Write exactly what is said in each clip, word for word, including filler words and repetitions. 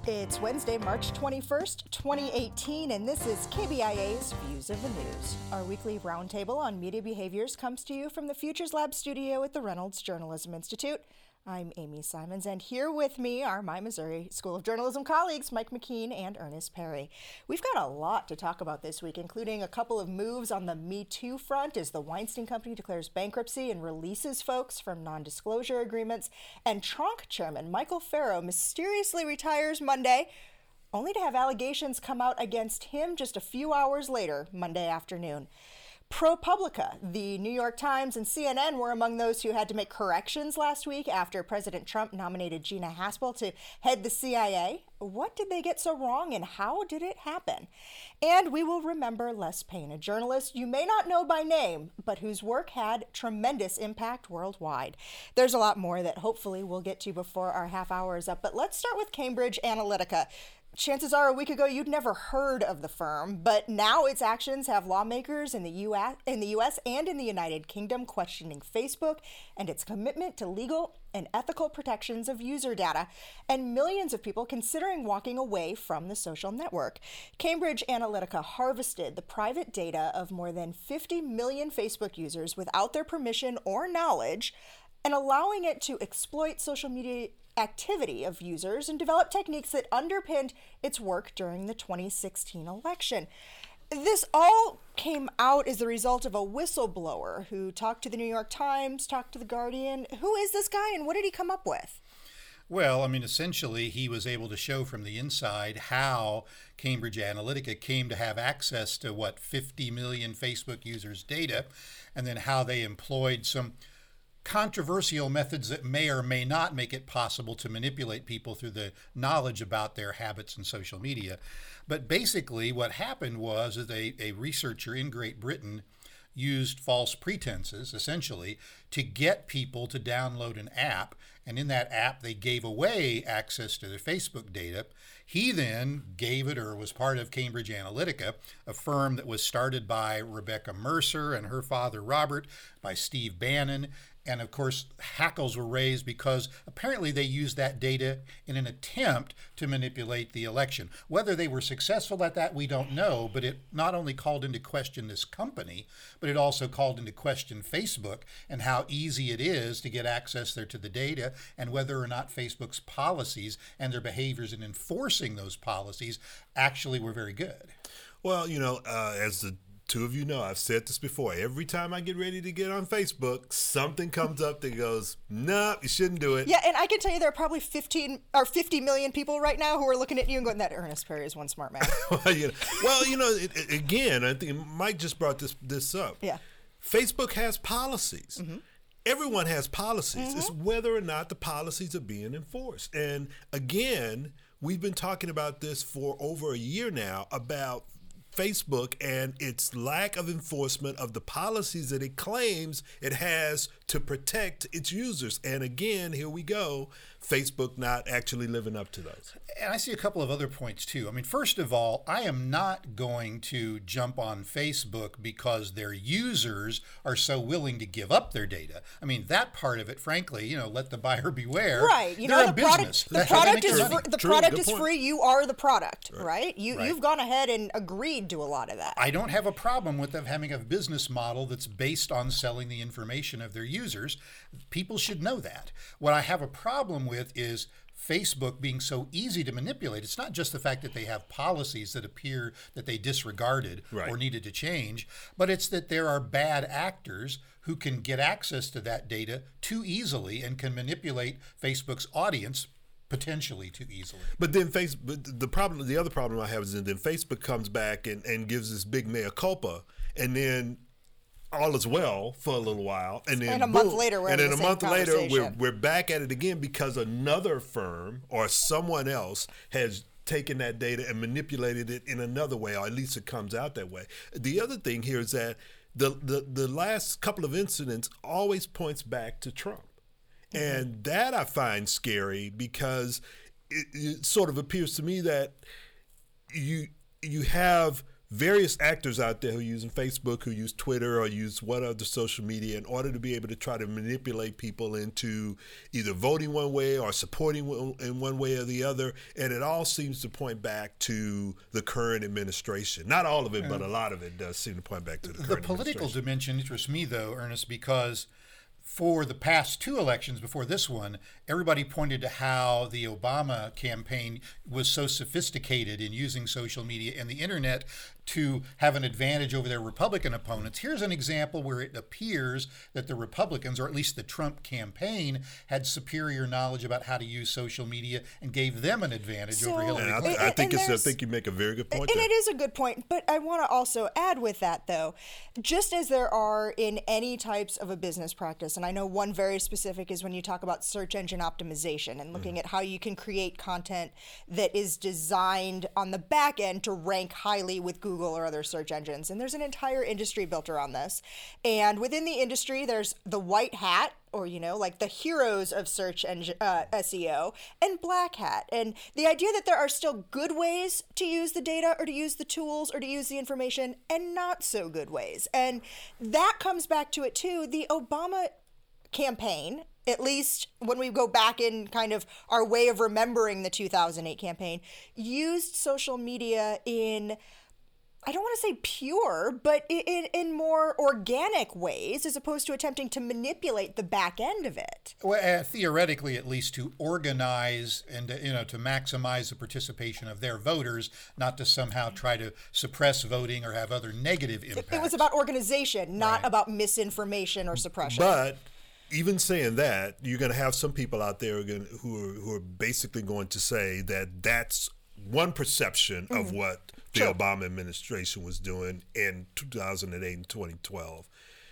It's Wednesday, March twenty-first, twenty eighteen, and this is K B I A's Views of the News. Our weekly roundtable on media behaviors comes to you from the Futures Lab studio at the Reynolds Journalism Institute. I'm Amy Simons, and here with me are my Missouri School of Journalism colleagues, Mike McKean and Ernest Perry. We've got a lot to talk about this week, including a couple of moves on the Me Too front as the Weinstein Company declares bankruptcy and releases folks from non-disclosure agreements, and Tronc chairman Michael Farrow mysteriously retires Monday, only to have allegations come out against him just a few hours later, Monday afternoon. ProPublica, the New York Times, and C N N were among those who had to make corrections last week after President Trump nominated Gina Haspel to head the C I A. What did they get so wrong, and how did it happen? And we will remember Les Payne, a journalist you may not know by name, but whose work had tremendous impact worldwide. There's a lot more that hopefully we'll get to before our half hour is up, but let's start with Cambridge Analytica. Chances are a week ago you'd never heard of the firm, but now its actions have lawmakers in the U S in the U S and in the United Kingdom questioning Facebook and its commitment to legal and ethical protections of user data, and millions of people considering walking away from the social network. Cambridge Analytica harvested the private data of more than fifty million Facebook users without their permission or knowledge, and allowing it to exploit social media activity of users and develop techniques that underpinned its work during the twenty sixteen election. This all came out as the result of a whistleblower who talked to the New York Times, talked to The Guardian. Who is this guy and what did he come up with? Well, I mean, essentially, he was able to show from the inside how Cambridge Analytica came to have access to, what, fifty million Facebook users' data, and then how they employed some controversial methods that may or may not make it possible to manipulate people through the knowledge about their habits in social media. But basically what happened was that a, a researcher in Great Britain used false pretenses, essentially, to get people to download an app. And in that app, they gave away access to their Facebook data. He then gave it, or was part of Cambridge Analytica, a firm that was started by Rebecca Mercer and her father, Robert, by Steve Bannon. And of course, hackles were raised because apparently they used that data in an attempt to manipulate the election. Whether they were successful at that, we don't know, but it not only called into question this company, but it also called into question Facebook and how easy it is to get access there to the data, and whether or not Facebook's policies and their behaviors in enforcing those policies actually were very good. Well, you know, uh, as the two of you know, I've said this before. Every time I get ready to get on Facebook, something comes up that goes, "No, nah, you shouldn't do it." Yeah, and I can tell you there are probably fifteen or fifty million people right now who are looking at you and going, "That Ernest Perry is one smart man." well, you know, well, you know, it, it, again, I think Mike just brought this this up. Yeah, Facebook has policies. Mm-hmm. Everyone has policies. Mm-hmm. It's whether or not the policies are being enforced. And again, we've been talking about this for over a year now about Facebook and its lack of enforcement of the policies that it claims it has to protect its users. And again, here we go, Facebook not actually living up to those. And I see a couple of other points too. I mean, first of all, I am not going to jump on Facebook because their users are so willing to give up their data. I mean, that part of it, frankly, you know, let the buyer beware. Right. You They're know, a the business. product, the That's how they product make is their fr- money. the True, product good is point. free. You are the product, right? Right. You Right. you've gone ahead and agreed to a lot of that. I don't have a problem with them having a business model that's based on selling the information of their users. People should know that. What I have a problem with is Facebook being so easy to manipulate. It's not just the fact that they have policies that appear that they disregarded Right. or needed to change, but it's that there are bad actors who can get access to that data too easily and can manipulate Facebook's audience potentially too easily. But then Facebook, the problem, the other problem I have is that then Facebook comes back and, and gives this big mea culpa, and then all is well for a little while, and then And a month boom, later, we're and then having a the same month later we're conversation. we're back at it again because another firm or someone else has taken that data and manipulated it in another way, or at least it comes out that way. The other thing here is that the the, the last couple of incidents always points back to Trump. And that I find scary because it, it sort of appears to me that you you have various actors out there who are using Facebook, who use Twitter or use what other social media in order to be able to try to manipulate people into either voting one way or supporting in one way or the other. And it all seems to point back to the current administration. Not all of it, but a lot of it does seem to point back to the current administration. The political dimension interests me, though, Ernest, because for the past two elections before this one, everybody pointed to how the Obama campaign was so sophisticated in using social media and the internet to have an advantage over their Republican opponents. Here's an example where it appears that the Republicans, or at least the Trump campaign, had superior knowledge about how to use social media and gave them an advantage so, over Hillary Clinton. I, I think it's, I think you make a very good point. And there. it is a good point, but I want to also add with that, though, just as there are in any types of a business practice, and I know one very specific is when you talk about search engine optimization and looking mm. at how you can create content that is designed on the back end to rank highly with Google or other search engines. And there's an entire industry built around this. And within the industry, there's the white hat, or, you know, like the heroes of search engine uh, S E O, and black hat. And the idea that there are still good ways to use the data or to use the tools or to use the information and not so good ways. And that comes back to it, too. The Obama campaign, at least when we go back in kind of our way of remembering the two thousand eight campaign, used social media in, I don't want to say pure, but in, in more organic ways, as opposed to attempting to manipulate the back end of it. Well, uh, theoretically, at least, to organize and, uh, you know, to maximize the participation of their voters, not to somehow try to suppress voting or have other negative impacts. It, it was about organization, not right. about misinformation or suppression. But even saying that, you're going to have some people out there who are, who are, who are basically going to say that that's one perception mm-hmm. of what the sure. Obama administration was doing in two thousand eight and twenty twelve.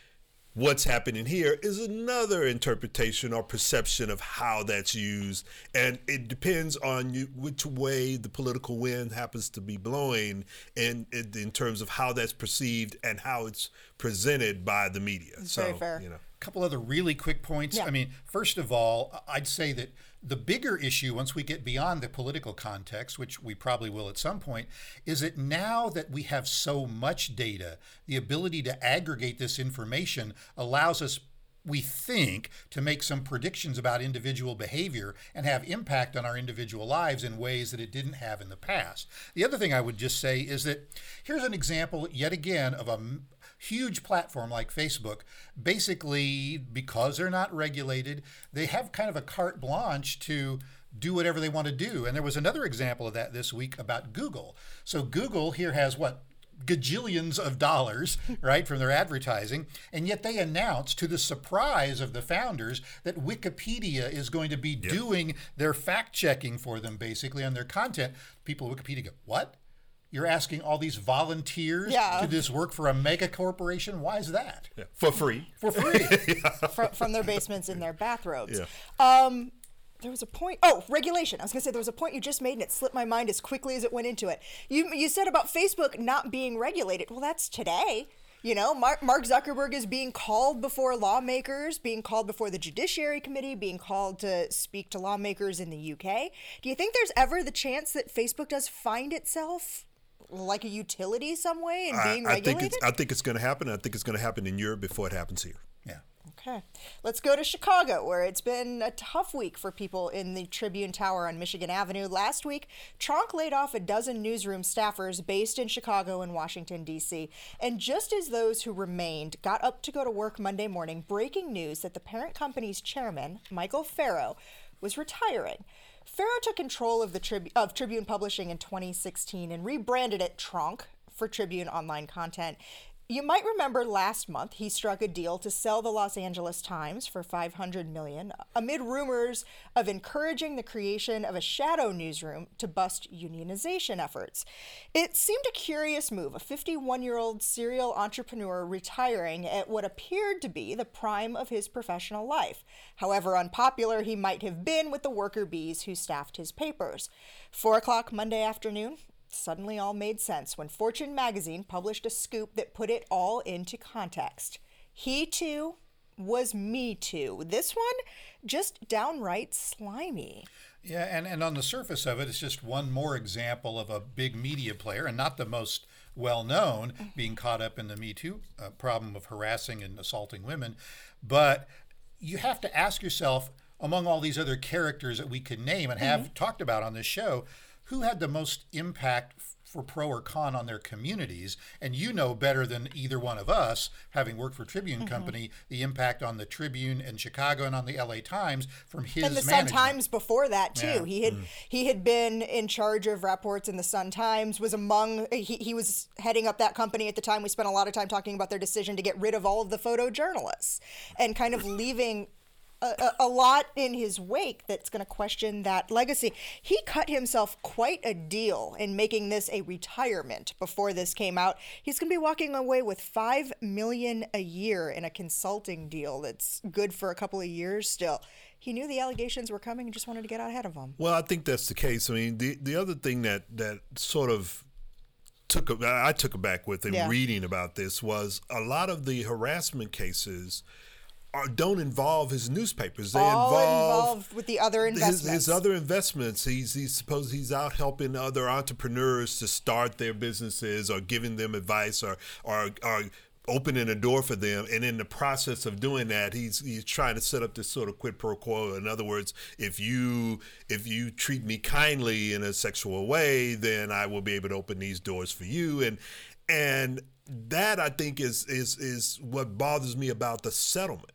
What's happening here is another interpretation or perception of how that's used, and it depends on you, which way the political wind happens to be blowing in, in in terms of how that's perceived and how it's presented by the media. It's so, very fair. You know. A couple other really quick points. Yeah. I mean, first of all, I'd say that the bigger issue, once we get beyond the political context, which we probably will at some point, is that now that we have so much data, the ability to aggregate this information allows us, we think, to make some predictions about individual behavior and have impact on our individual lives in ways that it didn't have in the past. The other thing I would just say is that here's an example, yet again, of a huge platform like Facebook. Basically, because they're not regulated, they have kind of a carte blanche to do whatever they want to do. And there was another example of that this week about Google. So Google here has what? Gajillions of dollars, right, from their advertising, and yet they announced, to the surprise of the founders, that Wikipedia is going to be yep. doing their fact-checking for them, basically, on their content. People at Wikipedia go, what? You're asking all these volunteers yeah. to do this work for a mega corporation? Why is that? Yeah. For free. For free. yeah. from, from their basements in their bathrobes. Yeah. Um, There was a point. Oh, regulation. I was going to say there was a point you just made, and it slipped my mind as quickly as it went into it. You you said about Facebook not being regulated. Well, that's today. You know, Mark, Mark Zuckerberg is being called before lawmakers, being called before the Judiciary Committee, being called to speak to lawmakers in the U K. Do you think there's ever the chance that Facebook does find itself like a utility some way and being I, I regulated? think it's, I think it's going to happen. I think it's going to happen in Europe before it happens here. Yeah. Okay. Let's go to Chicago, where it's been a tough week for people in the Tribune Tower on Michigan Avenue. Last week, Tronc laid off a dozen newsroom staffers based in Chicago and Washington, D C. And just as those who remained got up to go to work Monday morning, breaking news that the parent company's chairman, Michael Farrow, was retiring. Farrow took control of the Trib- of Tribune Publishing in twenty sixteen and rebranded it Tronc for Tribune Online Content. You might remember last month he struck a deal to sell the Los Angeles Times for five hundred million dollars amid rumors of encouraging the creation of a shadow newsroom to bust unionization efforts. It seemed a curious move, a fifty-one-year-old serial entrepreneur retiring at what appeared to be the prime of his professional life, however unpopular he might have been with the worker bees who staffed his papers. Four o'clock Monday afternoon, suddenly all made sense when Fortune magazine published a scoop that put it all into context. He, too, was Me Too. This one, just downright slimy. Yeah, and, and on the surface of it, it's just one more example of a big media player, and not the most well-known, being caught up in the Me Too uh, problem of harassing and assaulting women. But you have to ask yourself, among all these other characters that we could name and have mm-hmm. talked about on this show, who had the most impact for pro or con on their communities? And you know better than either one of us, having worked for Tribune mm-hmm. Company, the impact on the Tribune in Chicago and on the L A Times from his and the management. Sun Times before that too. Yeah. He had mm. he had been in charge of reports in the Sun Times. Was among he he was heading up that company at the time. We spent a lot of time talking about their decision to get rid of all of the photojournalists and kind of leaving A, a lot in his wake that's going to question that legacy. He cut himself quite a deal in making this a retirement before this came out. He's going to be walking away with five million dollars a year in a consulting deal that's good for a couple of years still. He knew the allegations were coming and just wanted to get out ahead of them. Well, I think that's the case. I mean, the the other thing that, that sort of took a, I took aback with in yeah. reading about this was a lot of the harassment cases Are, don't involve his newspapers. They All involve involved with the other investments. His, his other investments. He's he's suppose he's out helping other entrepreneurs to start their businesses or giving them advice or or, or opening a door for them. And in the process of doing that, he's he's trying to set up this sort of quid pro quo. In other words, if you if you treat me kindly in a sexual way, then I will be able to open these doors for you. And and that, I think, is is is what bothers me about the settlement.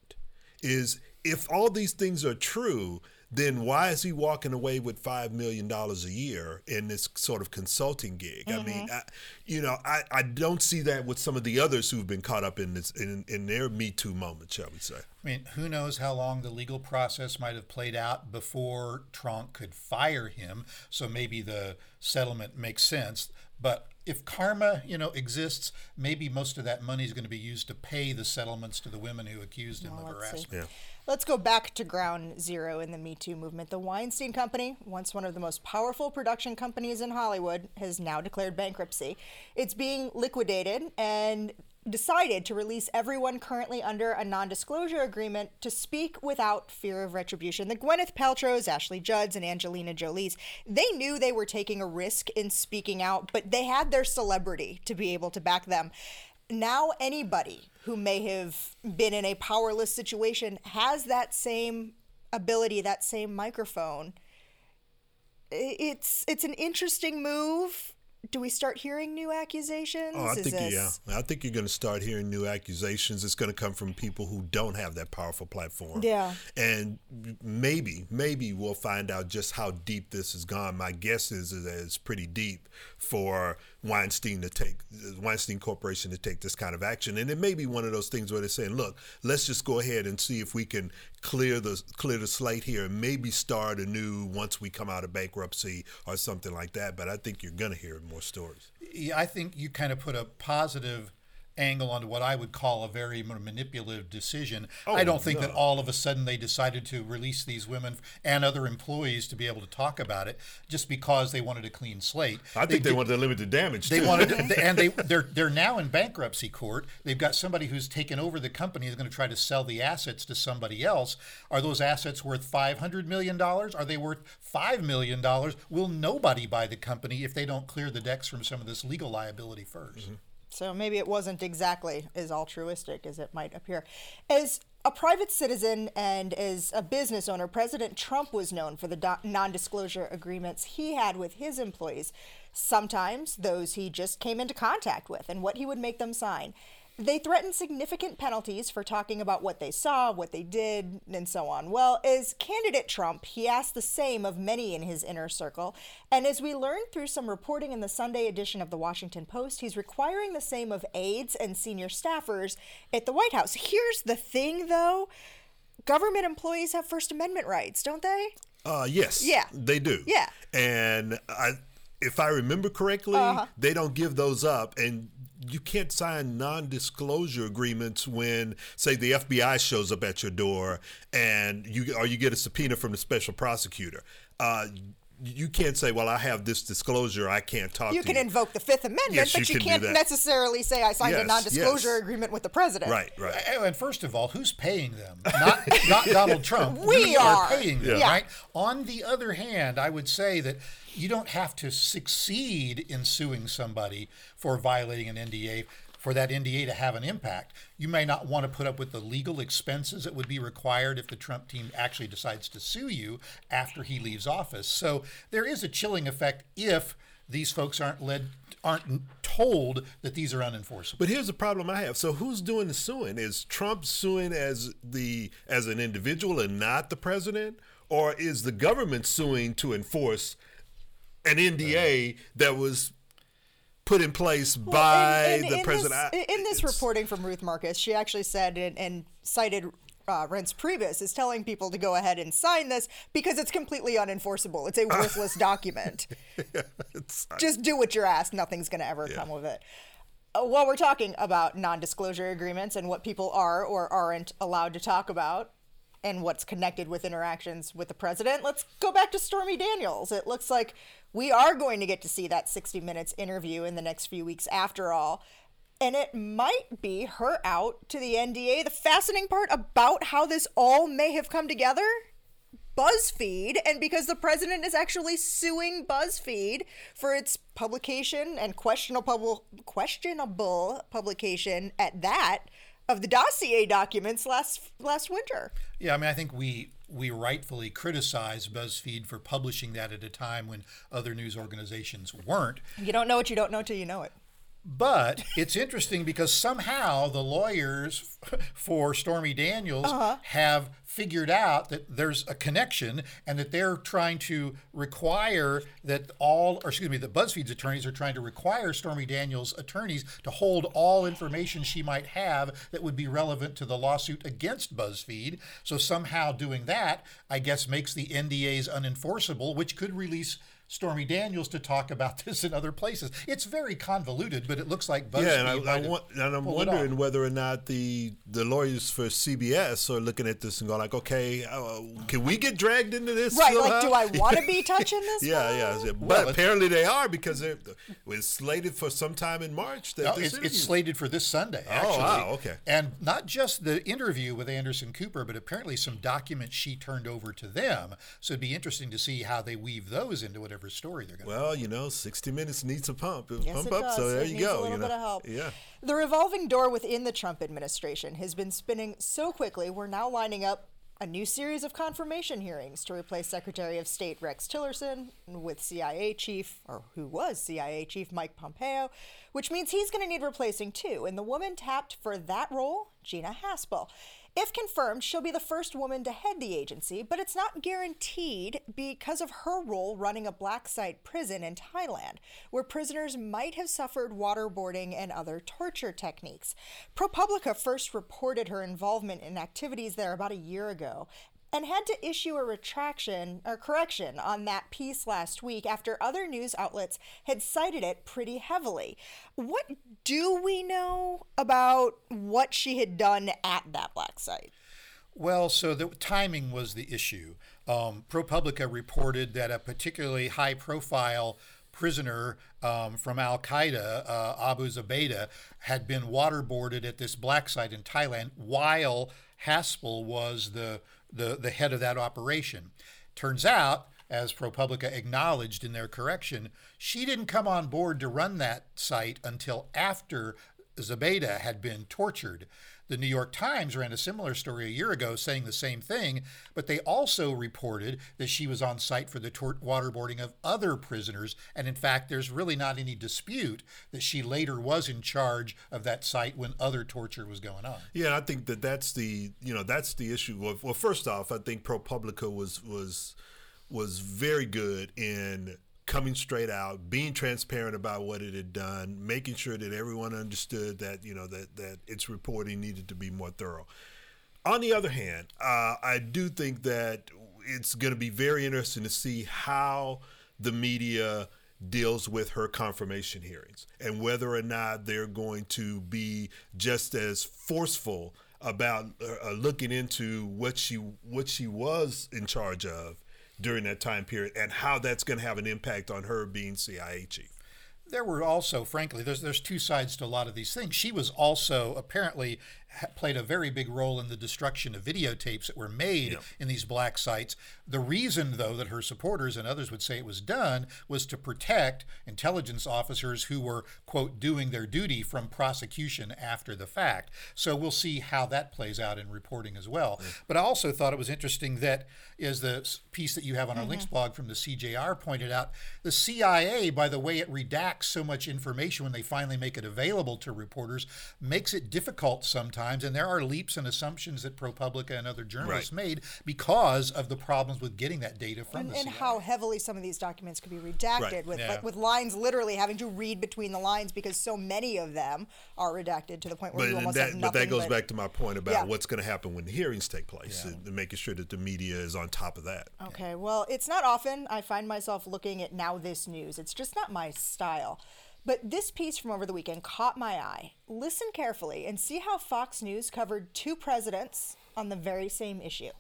Is if all these things are true, then why is he walking away with five million dollars a year in this sort of consulting gig? Mm-hmm. I mean, I, you know, I, I don't see that with some of the others who've been caught up in this in, in their Me Too moment, shall we say. I mean, who knows how long the legal process might have played out before Trump could fire him, so maybe the settlement makes sense. But if karma, you know, exists, maybe most of that money is going to be used to pay the settlements to the women who accused him well, of harassment. Yeah. Let's go back to ground zero in the Me Too movement. The Weinstein Company, once one of the most powerful production companies in Hollywood, has now declared bankruptcy. It's being liquidated and decided to release everyone currently under a non-disclosure agreement to speak without fear of retribution. The Gwyneth Paltrows, Ashley Judds, and Angelina Jolie's, they knew they were taking a risk in speaking out, but they had their celebrity to be able to back them. Now anybody who may have been in a powerless situation has that same ability, that same microphone. It's it's an interesting move. Do we start hearing new accusations? Oh, I Is think this... yeah. I think you're going to start hearing new accusations. It's going to come from people who don't have that powerful platform. Yeah. And maybe, maybe we'll find out just how deep this has gone. My guess is that it's pretty deep for Weinstein to take, Weinstein Corporation to take this kind of action. And it may be one of those things where they're saying, look, let's just go ahead and see if we can clear the clear the slate here and maybe start anew once we come out of bankruptcy or something like that. But I think you're going to hear more stories. Yeah, I think you kind of put a positive angle onto what I would call a very manipulative decision. Oh, I don't think no. that all of a sudden they decided to release these women and other employees to be able to talk about it just because they wanted a clean slate. I think they, they wanted to limit the damage. They too. wanted, to, and they they're they're now in bankruptcy court. They've got somebody who's taken over the company is going to try to sell the assets to somebody else. Are those assets worth five hundred million dollars? Are they worth five million dollars? Will nobody buy the company if they don't clear the decks from some of this legal liability first? Mm-hmm. So maybe it wasn't exactly as altruistic as it might appear. As a private citizen and as a business owner, President Trump was known for the do- non-disclosure agreements he had with his employees, sometimes those he just came into contact with and what he would make them sign. They threatened significant penalties for talking about what they saw, what they did, and so on. Well, as candidate Trump, he asked the same of many in his inner circle. And as we learned through some reporting in the Sunday edition of the Washington Post, he's requiring the same of aides and senior staffers at the White House. Here's the thing, though. Government employees have First Amendment rights, don't they? Uh, yes. Yeah. They do. Yeah. And I, if I remember correctly, uh-huh. they don't give those up. And you can't sign non-disclosure agreements when, say, the F B I shows up at your door and you or you get a subpoena from the special prosecutor. Uh, you can't say, well, I have this disclosure, I can't talk you to can you. invoke the Fifth Amendment, Yes, but you you, can do can't that. necessarily say I signed Yes, a non-disclosure yes. agreement with the president. Right, right. And first of all, who's paying them? Not, not Donald Trump. We are. paying them, Yeah. right? On the other hand, I would say that you don't have to succeed in suing somebody for violating an N D A for that N D A to have an impact. You may not want to put up with the legal expenses that would be required if the Trump team actually decides to sue you after he leaves office. So there is a chilling effect if these folks aren't led, aren't told that these are unenforceable. But here's the problem I have. So who's doing the suing? Is Trump suing as the as an individual and not the president? Or is the government suing to enforce an N D A that was put in place Well, by in, in, the in president? This, in this It's- reporting from Ruth Marcus, she actually said and, and cited uh, Reince Priebus is telling people to go ahead and sign this because it's completely unenforceable. It's a worthless document. it's- Just do what you're asked. Nothing's going to ever Yeah. come of it. Uh, while we're talking about non-disclosure agreements and what people are or aren't allowed to talk about and what's connected with interactions with the president, let's go back to Stormy Daniels. It looks like we are going to get to see that sixty minutes interview in the next few weeks after all. And it might be her out to the N D A. The fascinating part about how this all may have come together, BuzzFeed, and because the president is actually suing BuzzFeed for its publication and questionable questionable publication at that of the dossier documents last last winter. Yeah, I mean, I think we we rightfully criticize BuzzFeed for publishing that at a time when other news organizations weren't. You don't know what you don't know till you know it. But it's interesting because somehow the lawyers for Stormy Daniels Uh-huh. have figured out that there's a connection and that they're trying to require that all, or excuse me, the BuzzFeed's attorneys are trying to require Stormy Daniels' attorneys to hold all information she might have that would be relevant to the lawsuit against BuzzFeed. So somehow doing that, I guess, makes the N D As unenforceable, which could release Stormy Daniels to talk about this in other places. It's very convoluted, but it looks like BuzzFeed. Yeah, and, I, might I have want, and I'm pulled it wondering off. whether or not the the lawyers for C B S are looking at this and going like, okay, uh, can we get dragged into this? Right, somehow? like, do I want to be touching this? Yeah, now? yeah, yeah. But Well, it's- apparently they are because they're, it's slated for sometime in March. That No, this it's, interview- it's slated for this Sunday, Oh, actually. wow, okay. And not just the interview with Anderson Cooper, but apparently some documents she turned over to them. So it'd be interesting to see how they weave those into whatever story they're going to Well, you know, sixty minutes needs a pump, Yes, pump it up. does. So there It you needs go. a little you know, bit of help. yeah. The revolving door within the Trump administration has been spinning so quickly, we're now lining up a new series of confirmation hearings to replace Secretary of State Rex Tillerson with C I A chief, or who was C I A chief Mike Pompeo, which means he's going to need replacing too. And the woman tapped for that role, Gina Haspel. If confirmed, she'll be the first woman to head the agency, but it's not guaranteed because of her role running a black site prison in Thailand, where prisoners might have suffered waterboarding and other torture techniques. ProPublica first reported her involvement in activities there about a year ago and had to issue a retraction or correction on that piece last week after other news outlets had cited it pretty heavily. What do we know about what she had done at that black site? Well, so the timing was the issue. Um, ProPublica reported that a particularly high-profile prisoner um, from Al Qaeda, uh, Abu Zubaydah, had been waterboarded at this black site in Thailand while Haspel was the, the, the head of that operation. Turns out, as ProPublica acknowledged in their correction, she didn't come on board to run that site until after Zubaydah had been tortured. The New York Times ran a similar story a year ago saying the same thing, but they also reported that she was on site for the tor- waterboarding of other prisoners. And in fact, there's really not any dispute that she later was in charge of that site when other torture was going on. Yeah, I think that that's the you know that's the issue. Well, well first off, I think ProPublica was was was very good in coming straight out, being transparent about what it had done, making sure that everyone understood that you know that that its reporting needed to be more thorough. On the other hand, uh, I do think that it's going to be very interesting to see how the media deals with her confirmation hearings and whether or not they're going to be just as forceful about uh, looking into what she what she was in charge of during that time period and how that's going to have an impact on her being C I A chief. There were also, frankly, there's there's two sides to a lot of these things. She was also apparently ha- played a very big role in the destruction of videotapes that were made Yeah. in these black sites. The reason, though, that her supporters and others would say it was done was to protect intelligence officers who were, quote, doing their duty from prosecution after the fact. So we'll see how that plays out in reporting as well. Yeah. But I also thought it was interesting that, as the s- piece that you have on our mm-hmm. links blog from the C J R pointed out, the C I A, by the way it redacts so much information when they finally make it available to reporters, makes it difficult sometimes, and there are leaps and assumptions that ProPublica and other journalists right. made because of the problems with getting that data from and, the C I A. And how heavily some of these documents could be redacted, right. with yeah. like, with lines literally having to read between the lines because so many of them are redacted to the point where but you almost that, have nothing. But that goes but, back to my point about yeah. what's going to happen when the hearings take place Yeah. and, and making sure that the media is on top of that. Okay, well, it's not often I find myself looking at Now This News. It's just not my style. But this piece from over the weekend caught my eye. Listen carefully and see how Fox News covered two presidents on the very same issue.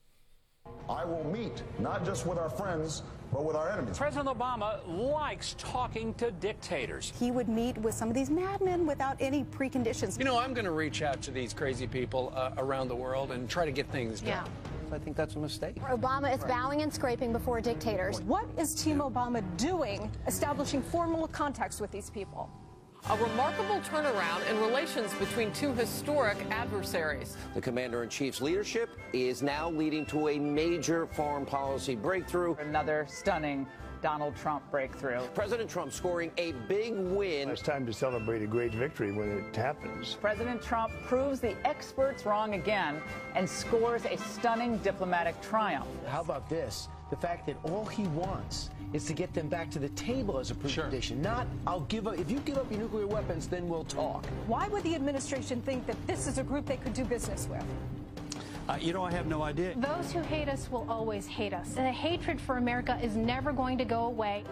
I will meet not just with our friends, but with our enemies. President Obama likes talking to dictators. He would meet with some of these madmen without any preconditions. You know, I'm going to reach out to these crazy people uh, around the world and try to get things done. Yeah. I think that's a mistake. Obama is bowing and scraping before dictators. What is Team Obama doing establishing formal contacts with these people? A remarkable turnaround in relations between two historic adversaries. The commander-in-chief's leadership is now leading to a major foreign policy breakthrough. Another stunning Donald Trump breakthrough. President Trump scoring a big win. It's time to celebrate a great victory when it happens. President Trump proves the experts wrong again and scores a stunning diplomatic triumph. How about this? The fact that all he wants is to get them back to the table as a precondition. Sure. Not, I'll give up, if you give up your nuclear weapons, then we'll talk. Why would the administration think that this is a group they could do business with? Uh, you know, I have no idea. Those who hate us will always hate us. And the hatred for America is never going to go away.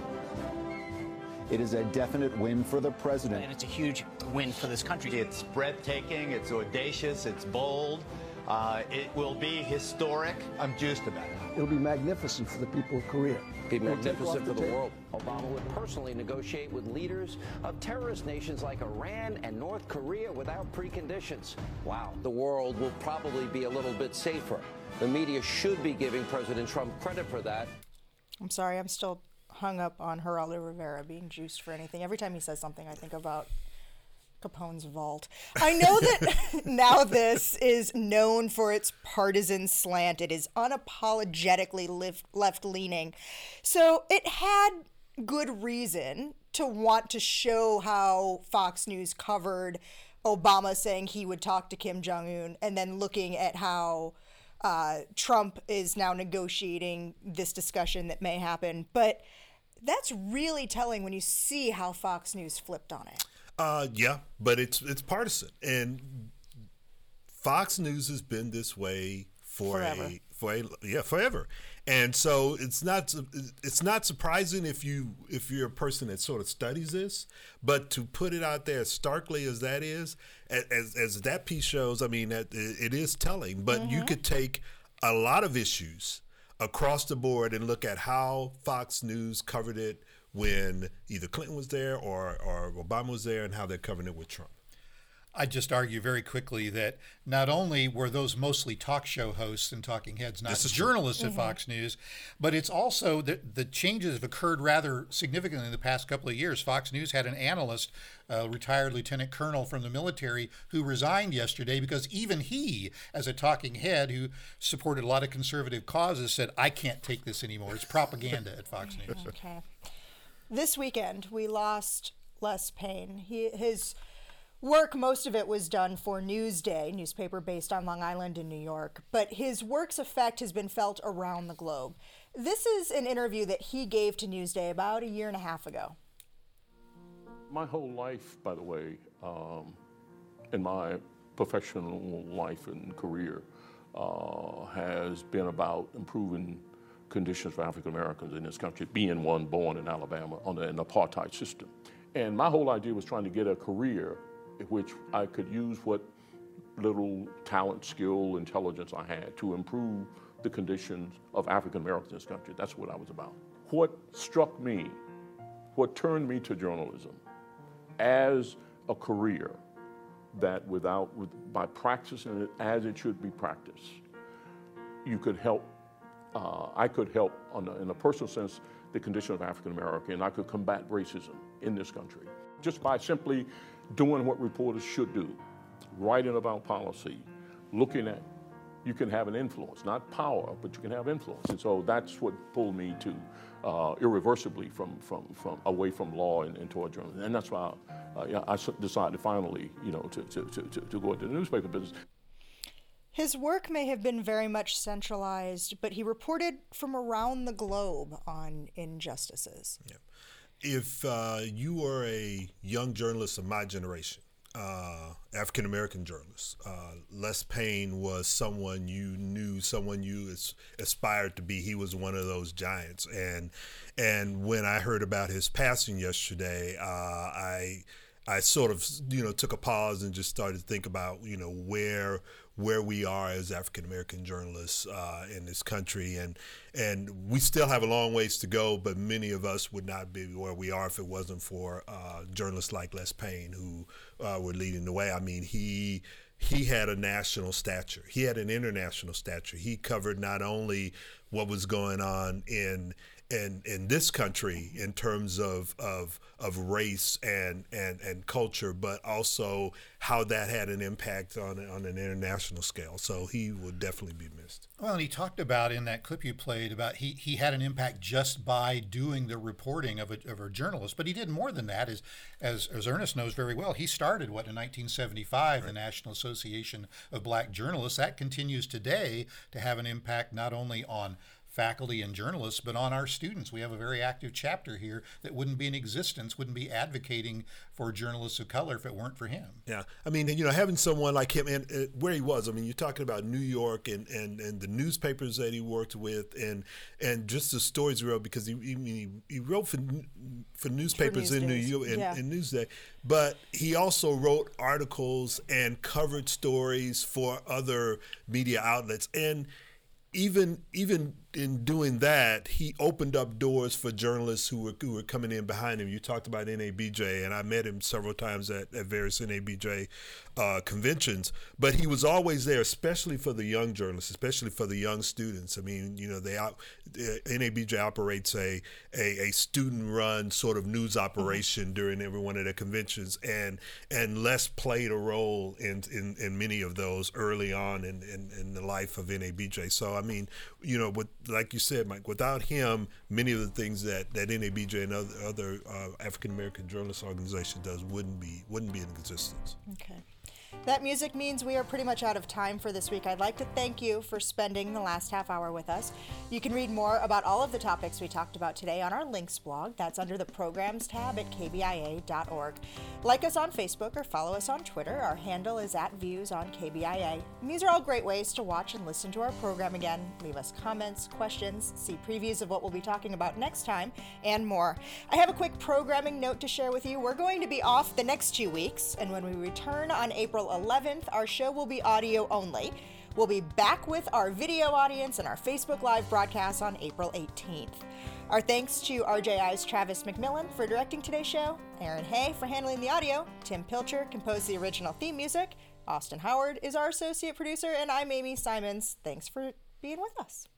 It is a definite win for the president. And it's a huge win for this country. It's breathtaking, it's audacious, it's bold. Uh, it will be historic. I'm juiced about it. It'll be magnificent for the people of Korea. Be magnificent for the world. Obama would personally negotiate with leaders of terrorist nations like Iran and North Korea without preconditions. Wow. The world will probably be a little bit safer. The media should be giving President Trump credit for that. I'm sorry, I'm still hung up on Geraldo Rivera being juiced for anything. Every time he says something, I think about Capone's vault. I know that Now This is known for its partisan slant. It is unapologetically left, left-leaning. So it had good reason to want to show how Fox News covered Obama saying he would talk to Kim Jong-un and then looking at how uh, Trump is now negotiating this discussion that may happen. But that's really telling when you see how Fox News flipped on it. Uh, yeah, but it's it's partisan, and Fox News has been this way for forever. a for a yeah forever, and so it's not it's not surprising if you if you're a person that sort of studies this, but to put it out there as starkly as that is, as as that piece shows, I mean, that it is telling. But mm-hmm. you could take a lot of issues across the board and look at how Fox News covered it when either Clinton was there or, or Obama was there, and how they're covering it with Trump. I'd just argue very quickly that not only were those mostly talk show hosts and talking heads, not journalists at mm-hmm. Fox News, but it's also that the changes have occurred rather significantly in the past couple of years. Fox News had an analyst, a retired lieutenant colonel from the military, who resigned yesterday because even he, as a talking head who supported a lot of conservative causes, said, I can't take this anymore. It's propaganda at Fox News. Okay. This weekend, we lost Les Payne. He, his work, most of it was done for Newsday, newspaper based on Long Island in New York, but his work's effect has been felt around the globe. This is an interview that he gave to Newsday about a year and a half ago. My whole life, by the way, um, in my professional life and career, uh, has been about improving conditions for African Americans in this country, being one born in Alabama under an apartheid system. And my whole idea was trying to get a career in which I could use what little talent, skill, intelligence I had to improve the conditions of African Americans in this country. That's what I was about. What struck me, what turned me to journalism as a career, that without, with, by practicing it as it should be practiced, you could help, uh, I could help on a, in a personal sense, the condition of African American, and I could combat racism in this country just by simply doing what reporters should do, writing about policy, looking at, you can have an influence, not power, but you can have influence. And so that's what pulled me to uh, irreversibly from, from, from away from law and, and toward journalism. And that's why uh, yeah, I decided finally, you know, to, to, to, to go into the newspaper business. His work may have been very much centralized, but he reported from around the globe on injustices. Yeah. If uh, you are a young journalist of my generation, uh, African-American journalist, uh, Les Payne was someone you knew, someone you as, aspired to be. He was one of those giants. And and when I heard about his passing yesterday, uh, I I sort of, you know, took a pause and just started to think about, you know, where where we are as African-American journalists uh, in this country. And and we still have a long ways to go, but many of us would not be where we are if it wasn't for uh, journalists like Les Payne who uh, were leading the way. I mean, he he had a national stature. He had an international stature. He covered not only what was going on in in in this country in terms of of of race and and and culture, but also how that had an impact on on an international scale. So he will definitely be missed. Well, and he talked about in that clip you played about he he had an impact just by doing the reporting of a of a journalist, but he did more than that. As as as Ernest knows very well, he started what in nineteen seventy-five, right, the National Association of Black Journalists. That continues today to have an impact not only on faculty and journalists, but on our students. We have a very active chapter here that wouldn't be in existence, wouldn't be advocating for journalists of color if it weren't for him. Yeah, I mean, you know, having someone like him and uh, where he was, I mean, you're talking about New York and, and, and the newspapers that he worked with and and just the stories he wrote, because he he, he wrote for for newspapers for in New York and, yeah. and Newsday, but he also wrote articles and covered stories for other media outlets. And Even even in doing that, he opened up doors for journalists who were who were coming in behind him. You talked about N A B J, and I met him several times at, at various N A B J uh, conventions. But he was always there, especially for the young journalists, especially for the young students. I mean, you know, they out, N A B J operates a, a, a student-run sort of news operation mm-hmm. during every one of their conventions, and and Les played a role in in, in many of those early on in, in, in the life of N A B J. So I mean, you know, with like you said, Mike, without him, many of the things that, that N A B J and other, other uh, African American journalist organization does wouldn't be wouldn't be in existence. Okay. That music means we are pretty much out of time for this week. I'd like to thank you for spending the last half hour with us. You can read more about all of the topics we talked about today on our links blog. That's under the programs tab at k b i a dot org. Like us on Facebook or follow us on Twitter. Our handle is at views on K B I A. And these are all great ways to watch and listen to our program again. Leave us comments, questions, see previews of what we'll be talking about next time, and more. I have a quick programming note to share with you. We're going to be off the next two weeks, and when we return on April eleventh, our show will be audio only. We'll be back with our video audience and our Facebook Live broadcast on April eighteenth. Our thanks to R J I's Travis McMillan for directing today's show, Aaron Hay for handling the audio, Tim Pilcher composed the original theme music, Austin Howard is our associate producer, and I'm Amy Simons. Thanks for being with us.